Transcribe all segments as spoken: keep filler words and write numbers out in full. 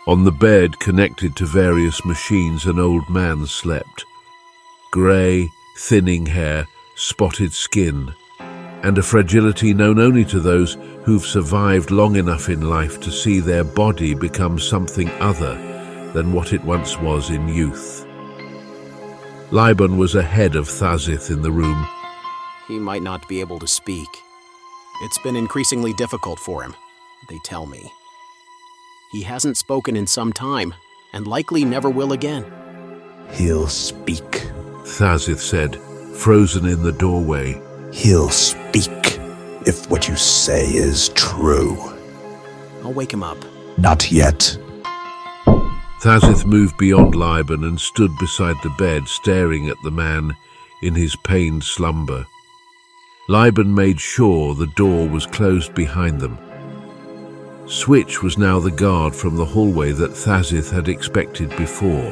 On the bed, connected to various machines, an old man slept. Grey, thinning hair, spotted skin, and a fragility known only to those who've survived long enough in life to see their body become something other than what it once was in youth. Liban was ahead of Thazith in the room. He might not be able to speak. It's been increasingly difficult for him, they tell me. He hasn't spoken in some time, and likely never will again. He'll speak, Thazith said, frozen in the doorway. He'll speak, if what you say is true. I'll wake him up. Not yet. Thazith moved beyond Liban and stood beside the bed, staring at the man in his pained slumber. Liban made sure the door was closed behind them. Switch was now the guard from the hallway that Thazith had expected before.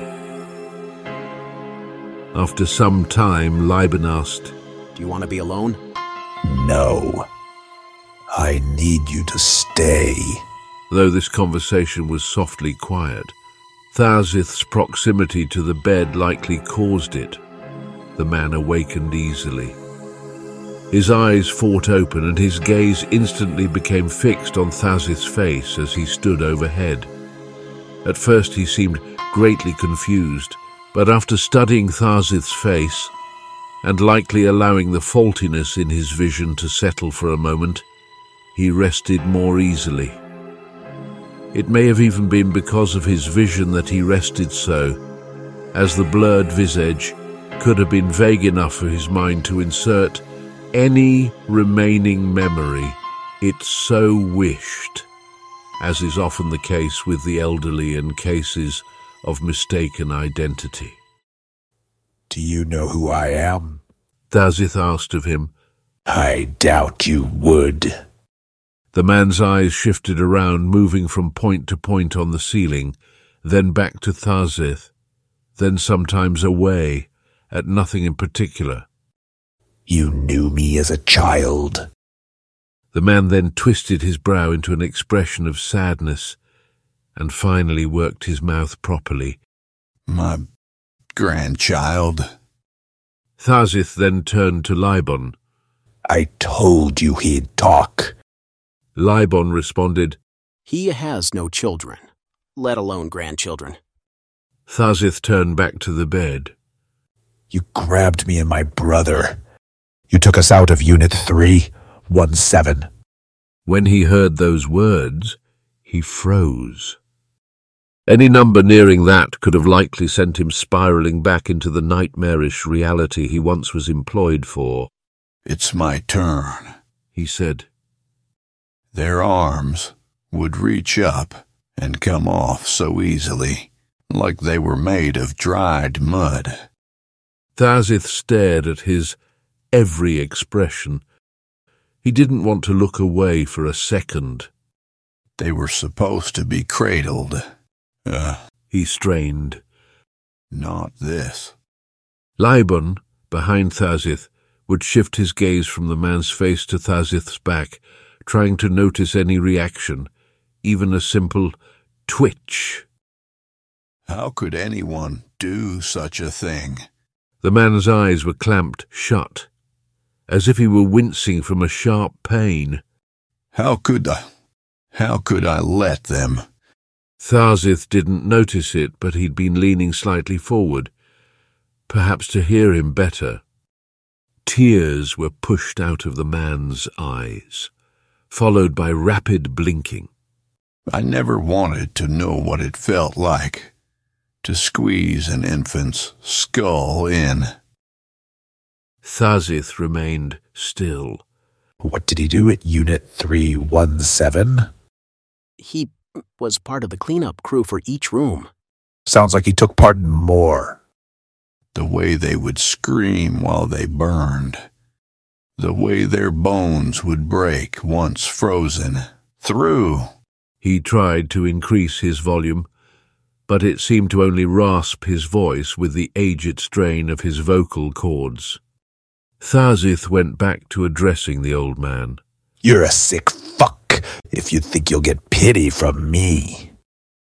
After some time, Liban asked, Do you want to be alone? No. I need you to stay. Though this conversation was softly quiet, Thazith's proximity to the bed likely caused it. The man awakened easily. His eyes fought open and his gaze instantly became fixed on Thazith's face as he stood overhead. At first he seemed greatly confused, but after studying Thazith's face, and likely allowing the faultiness in his vision to settle for a moment, he rested more easily. It may have even been because of his vision that he rested so, as the blurred visage could have been vague enough for his mind to insert any remaining memory it so wished, as is often the case with the elderly in cases of mistaken identity. Do you know who I am? Thazith asked of him. I doubt you would. The man's eyes shifted around, moving from point to point on the ceiling, then back to Thazith, then sometimes away, at nothing in particular. You knew me as a child. The man then twisted his brow into an expression of sadness, and finally worked his mouth properly. My grandchild. Thazith then turned to Liban. I told you he'd talk. Liban responded, He has no children, let alone grandchildren. Thazith turned back to the bed. You grabbed me and my brother. You took us out of Unit three one seven. When he heard those words, he froze. Any number nearing that could have likely sent him spiraling back into the nightmarish reality he once was employed for. It's my turn, he said. Their arms would reach up and come off so easily, like they were made of dried mud. Thazith stared at his every expression. He didn't want to look away for a second. They were supposed to be cradled. Uh, he strained. Not this. Liban, behind Thazith, would shift his gaze from the man's face to Thazith's back, trying to notice any reaction, even a simple twitch. How could anyone do such a thing? The man's eyes were clamped shut, as if he were wincing from a sharp pain. How could I, how could I let them? Thazith didn't notice it, but he'd been leaning slightly forward, perhaps to hear him better. Tears were pushed out of the man's eyes, followed by rapid blinking. I never wanted to know what it felt like to squeeze an infant's skull in. Thazith remained still. What did he do at Unit three one seven? He was part of the cleanup crew for each room. Sounds like he took part in more. The way they would scream while they burned. The way their bones would break once frozen through. He tried to increase his volume, but it seemed to only rasp his voice with the aged strain of his vocal cords. Thazith went back to addressing the old man. You're a sick fuck if you think you'll get pity from me.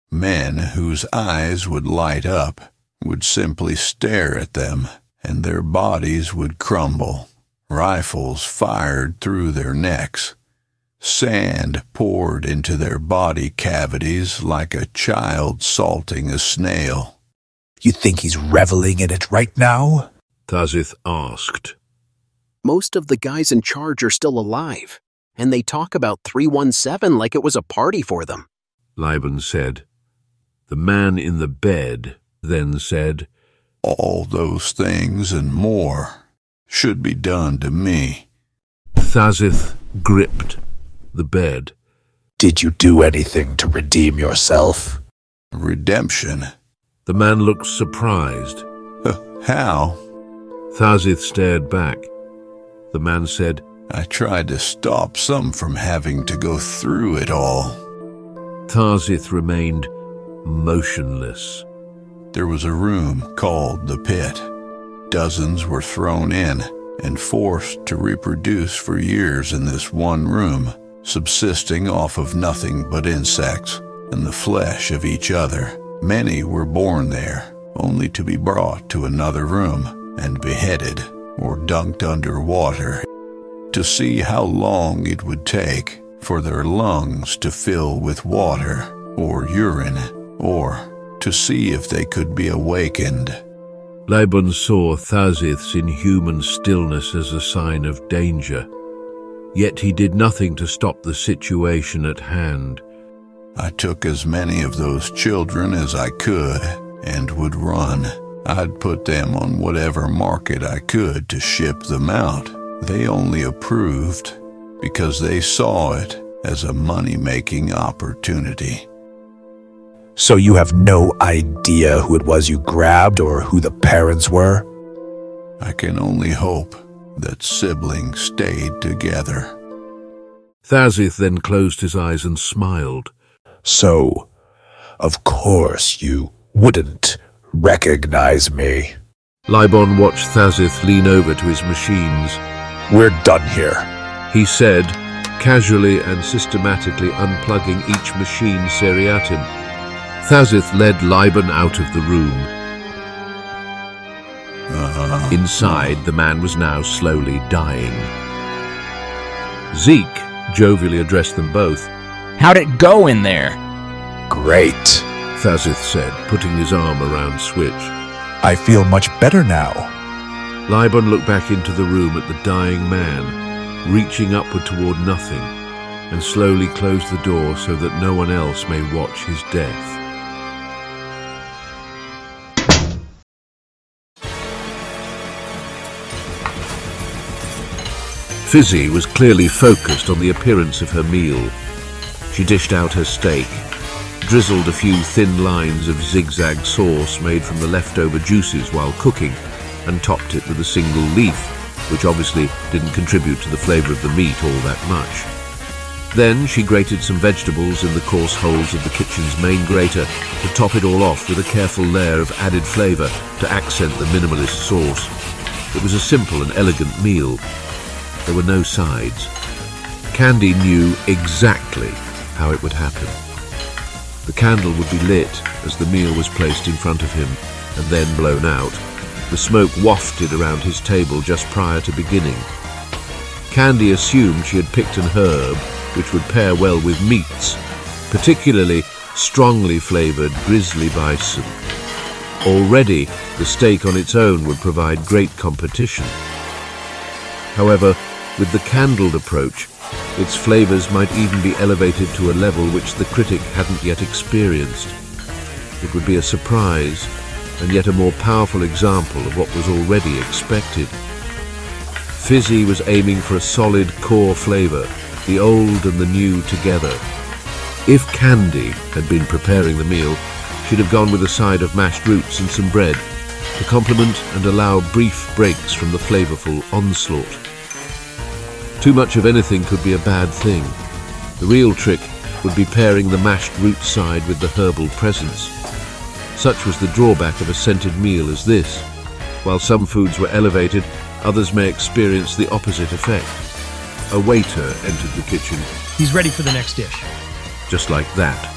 Men whose eyes would light up would simply stare at them, and their bodies would crumble. Rifles fired through their necks. Sand poured into their body cavities like a child salting a snail. You think he's reveling in it right now? Thazith asked. Most of the guys in charge are still alive, and they talk about three one seven like it was a party for them. Liban said. The man in the bed then said, All those things and more should be done to me. Thazith gripped the bed. Did you do anything to redeem yourself? Redemption? The man looked surprised. How? Thazith stared back. The man said, I tried to stop some from having to go through it all. Thazith remained motionless. There was a room called the pit. Dozens were thrown in and forced to reproduce for years in this one room, subsisting off of nothing but insects and the flesh of each other. Many were born there, only to be brought to another room and beheaded or dunked under water to see how long it would take for their lungs to fill with water or urine, or to see if they could be awakened. Liban saw Thazith's inhuman stillness as a sign of danger, yet he did nothing to stop the situation at hand. I took as many of those children as I could and would run. I'd put them on whatever market I could to ship them out. They only approved because they saw it as a money-making opportunity. So you have no idea who it was you grabbed or who the parents were? I can only hope that siblings stayed together. Thazith then closed his eyes and smiled. So, of course you wouldn't recognize me. Liban watched Thazith lean over to his machines. We're done here, he said, casually and systematically unplugging each machine seriatim. Thazith led Liban out of the room. Uh, Inside, the man was now slowly dying. Zeke jovially addressed them both. How'd it go in there? Great, Thazith said, putting his arm around Switch. I feel much better now. Liban looked back into the room at the dying man, reaching upward toward nothing, and slowly closed the door so that no one else may watch his death. Fizzy was clearly focused on the appearance of her meal. She dished out her steak, drizzled a few thin lines of zigzag sauce made from the leftover juices while cooking, and topped it with a single leaf, which obviously didn't contribute to the flavor of the meat all that much. Then she grated some vegetables in the coarse holes of the kitchen's main grater to top it all off with a careful layer of added flavor to accent the minimalist sauce. It was a simple and elegant meal. There were no sides. Candy knew exactly how it would happen. The candle would be lit as the meal was placed in front of him and then blown out. The smoke wafted around his table just prior to beginning. Candy assumed she had picked an herb which would pair well with meats, particularly strongly flavored grizzly bison. Already, the steak on its own would provide great competition. However, with the candled approach, its flavors might even be elevated to a level which the critic hadn't yet experienced. It would be a surprise, and yet a more powerful example of what was already expected. Fizzy was aiming for a solid core flavor, the old and the new together. If Candy had been preparing the meal, she'd have gone with a side of mashed roots and some bread, to complement and allow brief breaks from the flavorful onslaught. Too much of anything could be a bad thing. The real trick would be pairing the mashed root side with the herbal presence. Such was the drawback of a scented meal as this. While some foods were elevated, others may experience the opposite effect. A waiter entered the kitchen. He's ready for the next dish. Just like that.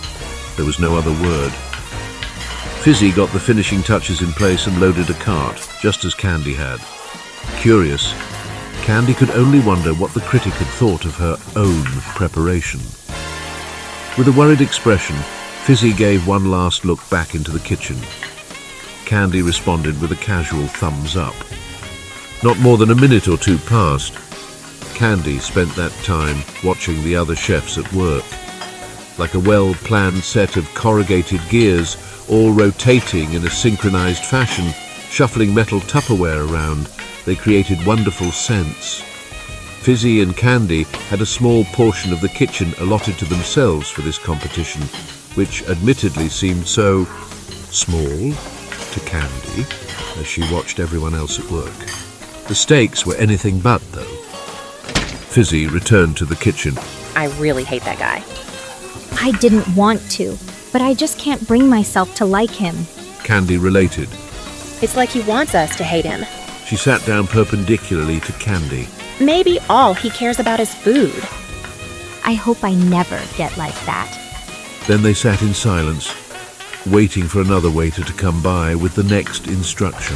There was no other word. Fizzy got the finishing touches in place and loaded a cart, just as Candy had. Curious, Candy could only wonder what the critic had thought of her own preparation. With a worried expression, Fizzy gave one last look back into the kitchen. Candy responded with a casual thumbs up. Not more than a minute or two passed. Candy spent that time watching the other chefs at work. Like a well-planned set of corrugated gears, all rotating in a synchronized fashion, shuffling metal Tupperware around, they created wonderful scents. Fizzy and Candy had a small portion of the kitchen allotted to themselves for this competition, which admittedly seemed so small to Candy as she watched everyone else at work. The stakes were anything but, though. Fizzy returned to the kitchen. I really hate that guy. I didn't want to, but I just can't bring myself to like him. Candy related. It's like he wants us to hate him. She sat down perpendicularly to Candy. Maybe all he cares about is food. I hope I never get like that. Then they sat in silence, waiting for another waiter to come by with the next instruction.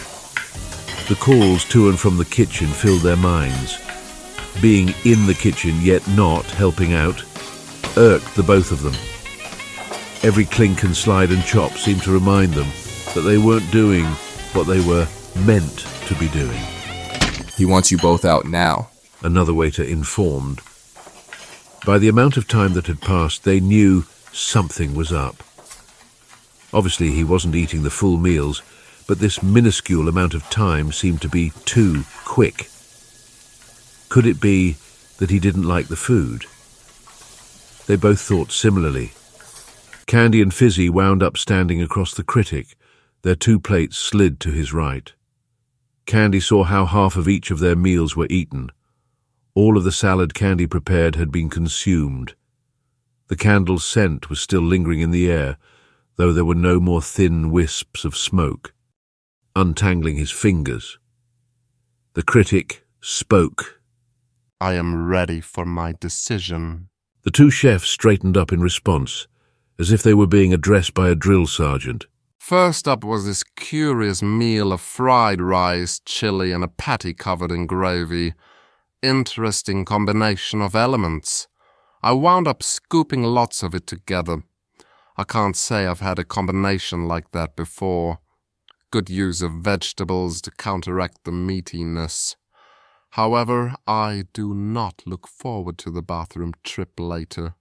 The calls to and from the kitchen filled their minds. Being in the kitchen yet not helping out irked the both of them. Every clink and slide and chop seemed to remind them that they weren't doing what they were meant to be doing. He wants you both out now, another waiter informed. By the amount of time that had passed, they knew something was up. Obviously, he wasn't eating the full meals, but this minuscule amount of time seemed to be too quick. Could it be that he didn't like the food? They both thought similarly. Candy and Fizzy wound up standing across the critic, their two plates slid to his right. Candy saw how half of each of their meals were eaten. All of the salad Candy prepared had been consumed. The candle's scent was still lingering in the air, though there were no more thin wisps of smoke. Untangling his fingers, the critic spoke. I am ready for my decision. The two chefs straightened up in response, as if they were being addressed by a drill sergeant. First up was this curious meal of fried rice, chili, and a patty covered in gravy. Interesting combination of elements. I wound up scooping lots of it together. I can't say I've had a combination like that before. Good use of vegetables to counteract the meatiness. However, I do not look forward to the bathroom trip later.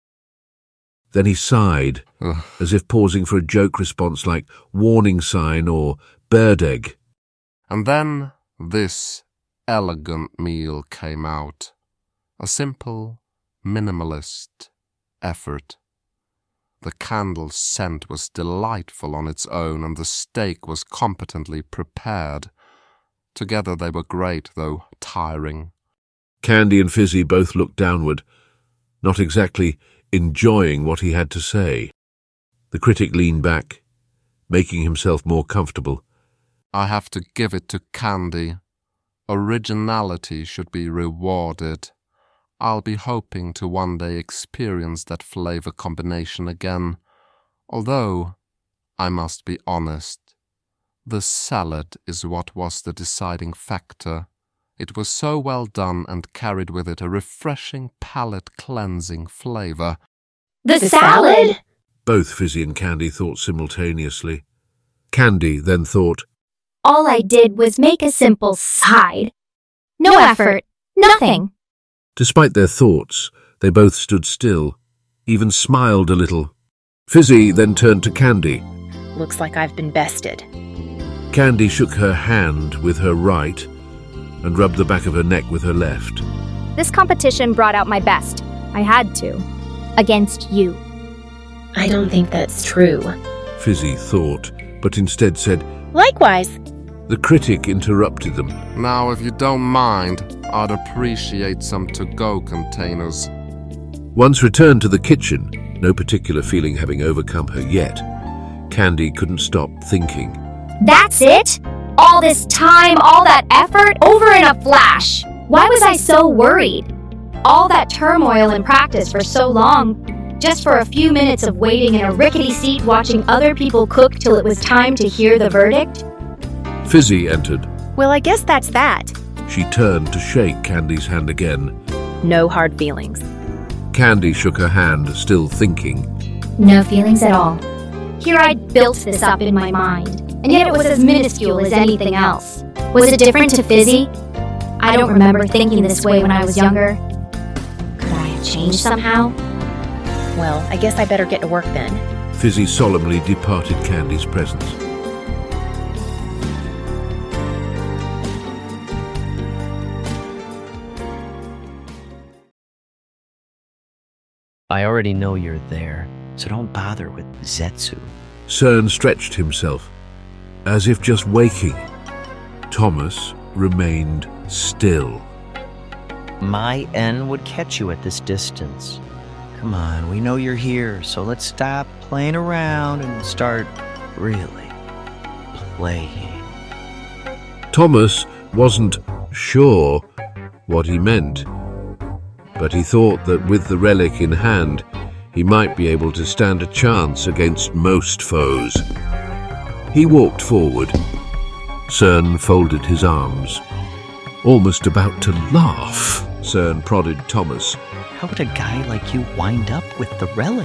Then he sighed, Ugh. as if pausing for a joke response like warning sign or bird egg. And then this elegant meal came out. A simple, minimalist effort. The candle's scent was delightful on its own, and the steak was competently prepared. Together they were great, though tiring. Candy and Fizzy both looked downward, not exactly enjoying what he had to say. The critic leaned back, making himself more comfortable. I have to give it to Candy. Originality should be rewarded. I'll be hoping to one day experience that flavor combination again. Although, I must be honest, the salad is what was the deciding factor. It was so well done and carried with it a refreshing palate-cleansing flavor. The, the salad? Both Fizzy and Candy thought simultaneously. Candy then thought, all I did was make a simple side. No effort, nothing. Despite their thoughts, they both stood still, even smiled a little. Fizzy then turned to Candy. Looks like I've been bested. Candy shook her hand with her right and rubbed the back of her neck with her left. This competition brought out my best. I had to. Against you. I don't think that's true, Fizzy thought, but instead said, likewise. The critic interrupted them. Now, if you don't mind, I'd appreciate some to-go containers. Once returned to the kitchen, no particular feeling having overcome her yet, Candy couldn't stop thinking. That's it? All this time, all that effort, over in a flash. Why was I so worried? All that turmoil in practice for so long. Just for a few minutes of waiting in a rickety seat watching other people cook till it was time to hear the verdict? Fizzy entered. Well, I guess that's that. She turned to shake Candy's hand again. No hard feelings. Candy shook her hand, still thinking. No feelings at all. Here I'd built this up in my mind, and yet it was as minuscule as anything else. Was it different to Fizzy? I don't remember thinking this way when I was younger. Could I have changed somehow? Well, I guess I better get to work then. Fizzy solemnly departed Candy's presence. I already know you're there, so don't bother with Zetsu. Cern stretched himself, as if just waking. Thomas remained still. My N would catch you at this distance. Come on, we know you're here, so let's stop playing around and start really playing. Thomas wasn't sure what he meant, but he thought that with the relic in hand, he might be able to stand a chance against most foes. He walked forward. Cern folded his arms. Almost about to laugh, Cern prodded Thomas. How would a guy like you wind up with the relic?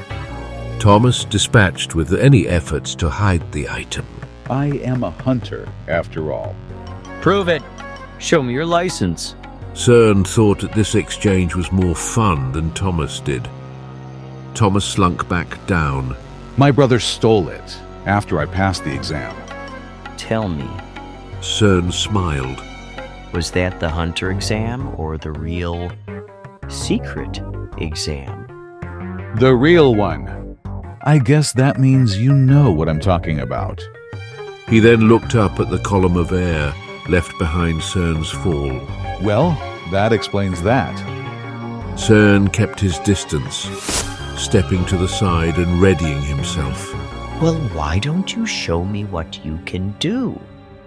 Thomas dispatched with any efforts to hide the item. I am a hunter, after all. Prove it. Show me your license. Cern thought that this exchange was more fun than Thomas did. Thomas slunk back down. My brother stole it after I passed the exam. Tell me. Cern smiled. Was that the hunter exam or the real secret exam? The real one. I guess that means you know what I'm talking about. He then looked up at the column of air left behind Cern's fall. Well, that explains that. Cern kept his distance, stepping to the side and readying himself. Well, why don't you show me what you can do?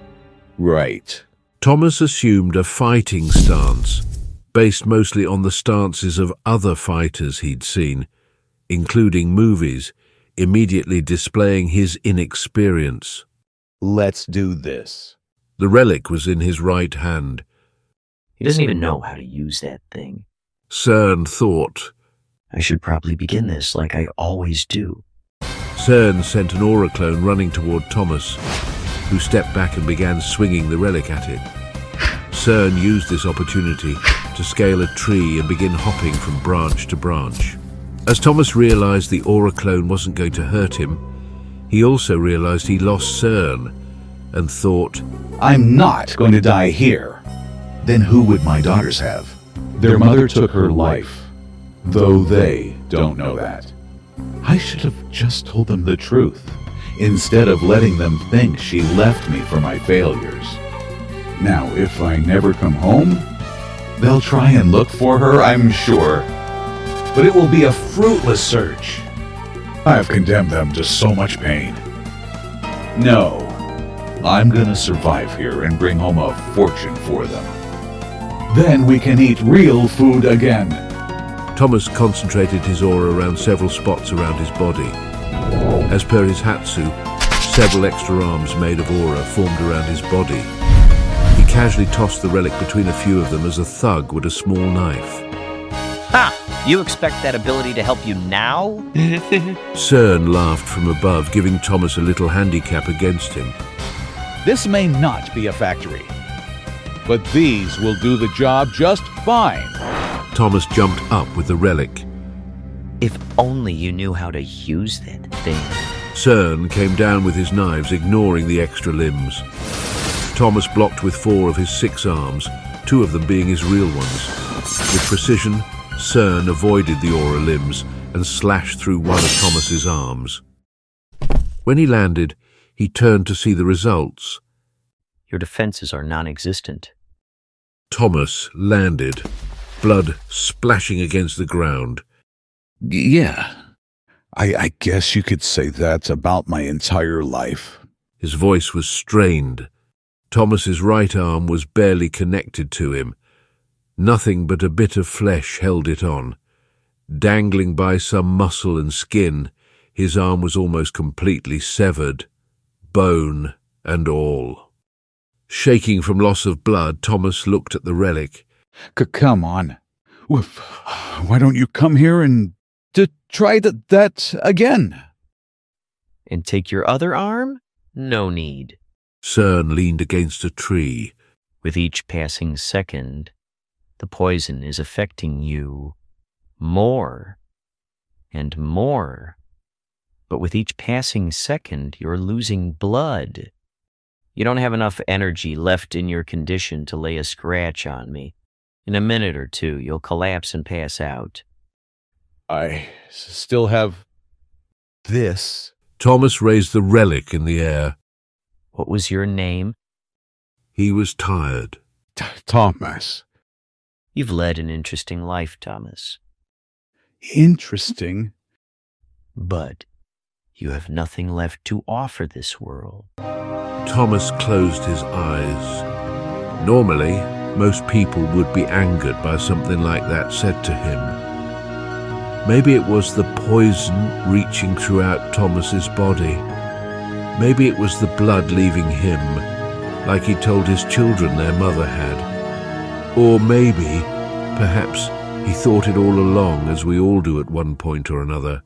Right. Thomas assumed a fighting stance, based mostly on the stances of other fighters he'd seen, including movies, immediately displaying his inexperience. Let's do this. The relic was in his right hand. He doesn't even know how to use that thing. Cern thought. I should probably begin this like I always do. Cern sent an aura clone running toward Thomas, who stepped back and began swinging the relic at it. Cern used this opportunity to scale a tree and begin hopping from branch to branch. As Thomas realized the aura clone wasn't going to hurt him, he also realized he lost Cern and thought, I'm not going to die here. Then who would my daughters have? Their mother took her life, though they don't know that. I should have just told them the truth, instead of letting them think she left me for my failures. Now, if I never come home, they'll try and look for her, I'm sure. But it will be a fruitless search. I've condemned them to so much pain. No, I'm gonna survive here and bring home a fortune for them. Then we can eat real food again. Thomas concentrated his aura around several spots around his body. As per his Hatsu, several extra arms made of aura formed around his body. He casually tossed the relic between a few of them as a thug would a small knife. Ha! You expect that ability to help you now? Cern laughed from above, giving Thomas a little handicap against him. This may not be a factory, but these will do the job just fine. Thomas jumped up with the relic. If only you knew how to use that thing. Cern came down with his knives, ignoring the extra limbs. Thomas blocked with four of his six arms, two of them being his real ones. With precision, Cern avoided the aura limbs and slashed through one of Thomas's arms. When he landed, he turned to see the results. Your defenses are non-existent. Thomas landed, blood splashing against the ground. Yeah, I, I guess you could say that's about my entire life. His voice was strained. Thomas's right arm was barely connected to him. Nothing but a bit of flesh held it on. Dangling by some muscle and skin, his arm was almost completely severed, bone and all. Shaking from loss of blood, Thomas looked at the relic. C- come on. Why don't you come here and to try th- that again? And take your other arm? No need. Cern leaned against a tree. With each passing second, the poison is affecting you more and more. But with each passing second, you're losing blood. You don't have enough energy left in your condition to lay a scratch on me. In a minute or two, you'll collapse and pass out. I still have this. Thomas raised the relic in the air. What was your name? He was tired. T- Thomas. You've led an interesting life, Thomas. Interesting? But you have nothing left to offer this world. Thomas closed his eyes. Normally, most people would be angered by something like that said to him. Maybe it was the poison reaching throughout Thomas's body. Maybe it was the blood leaving him, like he told his children their mother had. Or maybe, perhaps, he thought it all along, as we all do at one point or another.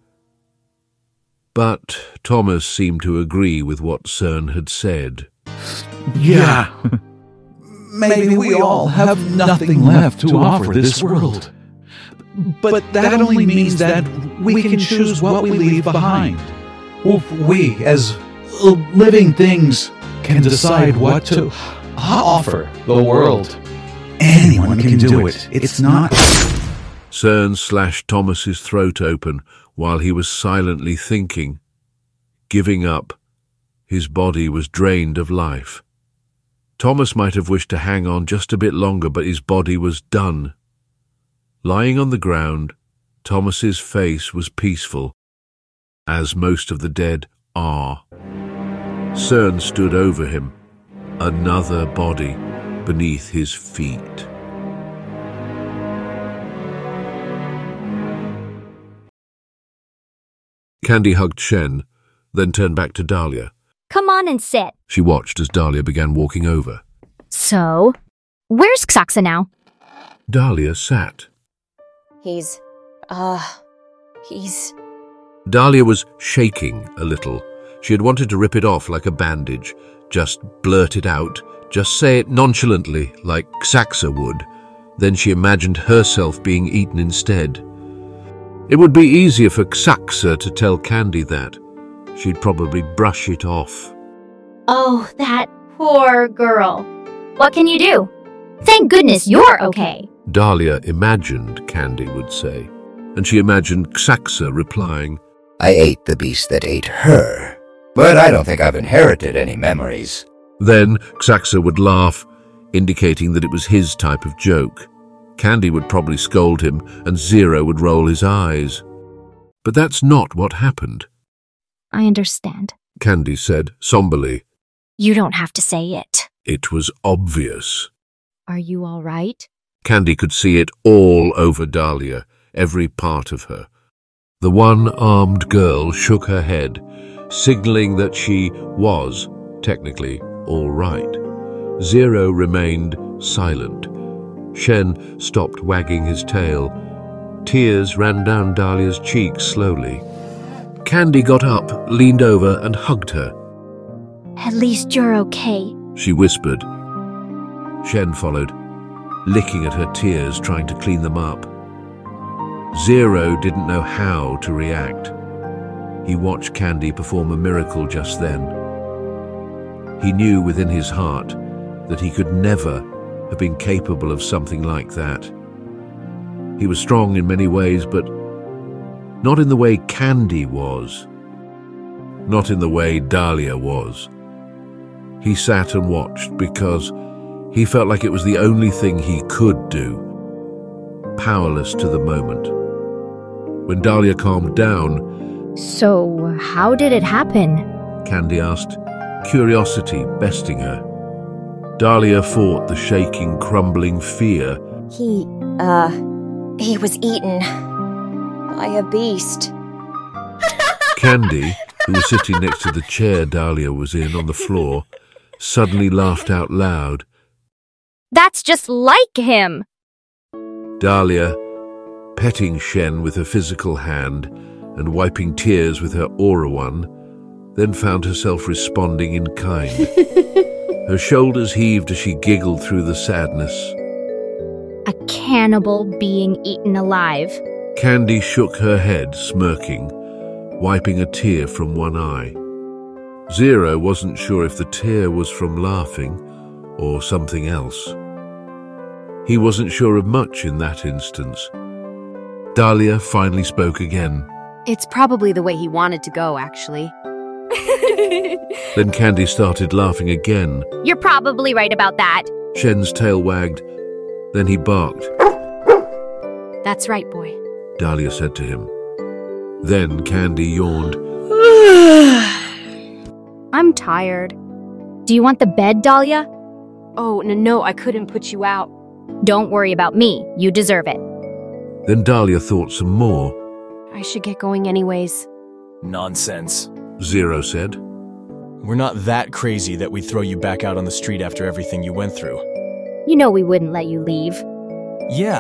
But Thomas seemed to agree with what Cern had said. Yeah. Maybe we all have nothing left to offer this world. But that only means that we can choose what we leave behind. We, as living things, can decide what to offer the world. Anyone can do it. It's not... Cern slashed Thomas's throat open while he was silently thinking. Giving up, his body was drained of life. Thomas might have wished to hang on just a bit longer, but his body was done. Lying on the ground, Thomas's face was peaceful, as most of the dead are. Cern stood over him, another body beneath his feet. Candy hugged Shen, then turned back to Dahlia. Come on and sit. She watched as Dahlia began walking over. So, where's Xaxa now? Dahlia sat. He's, uh, he's... Dahlia was shaking a little. She had wanted to rip it off like a bandage, just blurt it out, just say it nonchalantly like Xaxa would. Then she imagined herself being eaten instead. It would be easier for Xaxa to tell Candy that. She'd probably brush it off. Oh, that poor girl. What can you do? Thank goodness you're okay. Dahlia imagined Candy would say, and she imagined Xaxa replying, I ate the beast that ate her, but I don't think I've inherited any memories. Then Xaxa would laugh, indicating that it was his type of joke. Candy would probably scold him, and Zero would roll his eyes. But that's not what happened. I understand. Candy said somberly. You don't have to say it. It was obvious. Are you all right? Candy could see it all over Dahlia, every part of her. The one-armed girl shook her head, signaling that she was, technically, all right. Zero remained silent. Shen stopped wagging his tail. Tears ran down Dahlia's cheeks slowly. Candy got up, leaned over, and hugged her. At least you're okay, she whispered. Shen followed, licking at her tears, trying to clean them up. Zero didn't know how to react. He watched Candy perform a miracle just then. He knew within his heart that he could never have been capable of something like that. He was strong in many ways, but not in the way Candy was. Not in the way Dahlia was. He sat and watched because he felt like it was the only thing he could do, powerless to the moment. When Dahlia calmed down... So, how did it happen? Candy asked, curiosity besting her. Dahlia fought the shaking, crumbling fear. He, uh, he was eaten. by a beast. Candy, who was sitting next to the chair Dahlia was in on the floor, suddenly laughed out loud. That's just like him! Dahlia, petting Shen with her physical hand and wiping tears with her aura one, then found herself responding in kind. Her shoulders heaved as she giggled through the sadness. A cannibal being eaten alive. Candy shook her head, smirking, wiping a tear from one eye. Zero wasn't sure if the tear was from laughing or something else. He wasn't sure of much in that instance. Dahlia finally spoke again. It's probably the way he wanted to go, actually. Then Candy started laughing again. You're probably right about that. Shen's tail wagged. Then he barked. That's right, boy, Dahlia said to him. Then Candy yawned. I'm tired. Do you want the bed, Dahlia? Oh, no, no, I couldn't put you out. Don't worry about me. You deserve it. Then Dahlia thought some more. I should get going anyways. Nonsense, Zero said. We're not that crazy that we throw you back out on the street after everything you went through. You know we wouldn't let you leave. Yeah.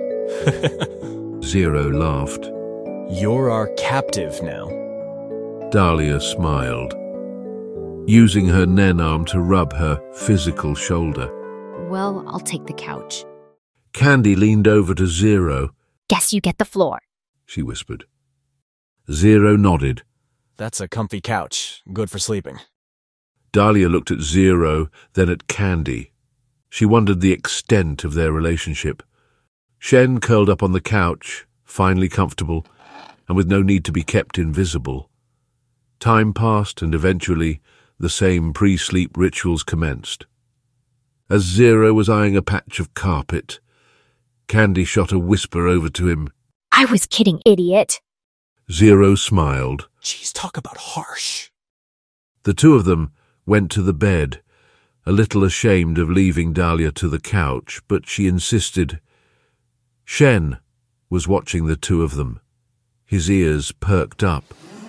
Zero laughed. You're our captive now. Dahlia smiled, using her Nen arm to rub her physical shoulder. Well, I'll take the couch. Candy leaned over to Zero. Guess you get the floor, she whispered. Zero nodded. That's a comfy couch, good for sleeping. Dahlia looked at Zero, then at Candy. She wondered the extent of their relationship. Shen curled up on the couch, finally comfortable, and with no need to be kept invisible. Time passed, and eventually the same pre-sleep rituals commenced. As Zero was eyeing a patch of carpet, Candy shot a whisper over to him. I was kidding, idiot. Zero smiled. Jeez, talk about harsh. The two of them went to the bed, a little ashamed of leaving Dahlia to the couch, but she insisted. Shen was watching the two of them, his ears perked up.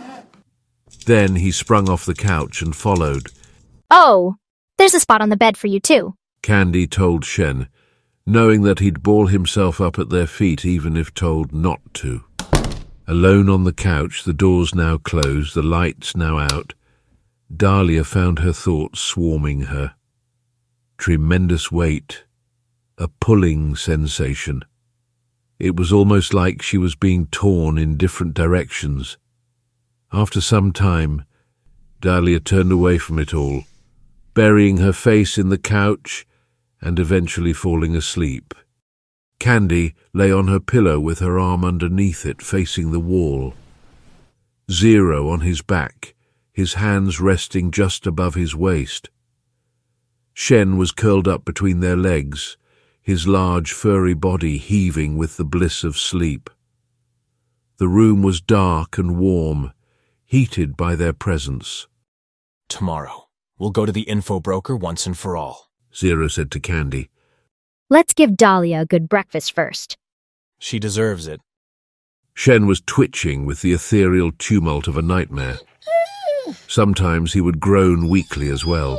Then he sprung off the couch and followed. Oh, there's a spot on the bed for you too, Candy told Shen, knowing that he'd ball himself up at their feet even if told not to. Alone on the couch, the doors now closed, the lights now out, Dahlia found her thoughts swarming her. Tremendous weight, a pulling sensation. It was almost like she was being torn in different directions. After some time, Dahlia turned away from it all, burying her face in the couch and eventually falling asleep. Candy lay on her pillow with her arm underneath it, facing the wall. Zero on his back, his hands resting just above his waist. Shen was curled up between their legs, his large furry body heaving with the bliss of sleep. The room was dark and warm, heated by their presence. Tomorrow, we'll go to the info broker once and for all, Zero said to Candy. Let's give Dahlia a good breakfast first. She deserves it. Shen was twitching with the ethereal tumult of a nightmare. Sometimes he would groan weakly as well.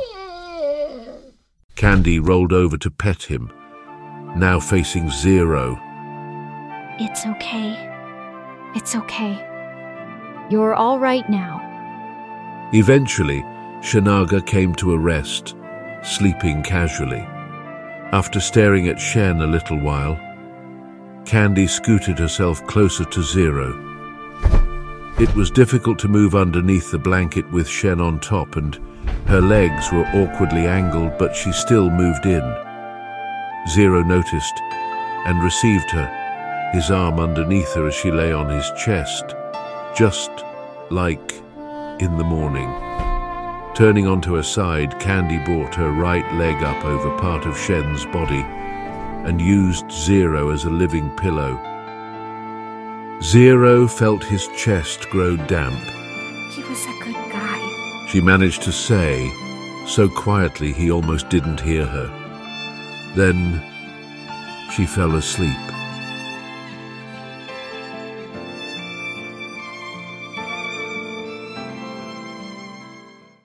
Candy rolled over to pet him, now facing Zero. It's okay. It's okay. You're all right now. Eventually, Shanaga came to a rest, sleeping casually. After staring at Shen a little while, Candy scooted herself closer to Zero. It was difficult to move underneath the blanket with Shen on top, and her legs were awkwardly angled, but she still moved in. Zero noticed and received her, his arm underneath her as she lay on his chest, just like in the morning. Turning onto her side, Candy brought her right leg up over part of Shen's body and used Zero as a living pillow. Zero felt his chest grow damp. He was a good guy, She managed to say, so quietly he almost didn't hear her. Then she fell asleep.